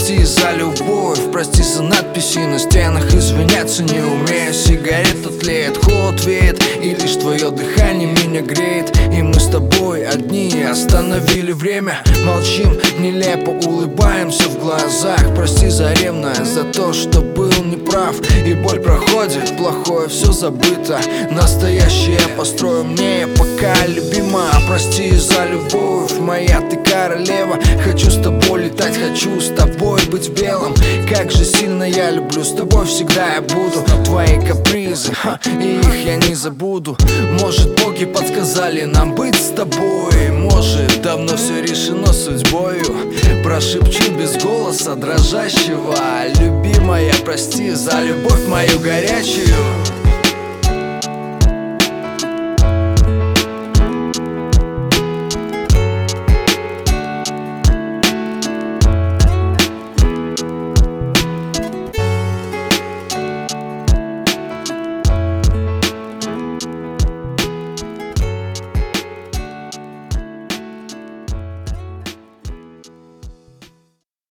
прости за любовь, прости за надписи на стенах. Извиняться не умею, сигарета тлеет, холод веет, и лишь твое дыхание меня греет. И мы с тобой одни остановили время, молчим, нелепо улыбаемся в глазах. Прости за ревность, за то, что был неправ. И боль проходит, плохое все забыто, настоящее построю мне пока, любима. Прости за любовь, моя ты королева. Хочу с тобой летать, хочу с тобой быть белым. Как же сильно я люблю, с тобой всегда я буду. Твои капризы, и их я не забуду. Может, боги подсказали нам быть с тобой. Может, давно все решено судьбою. Прошепчу без голоса дрожащего: любимая, прости за любовь мою горячую.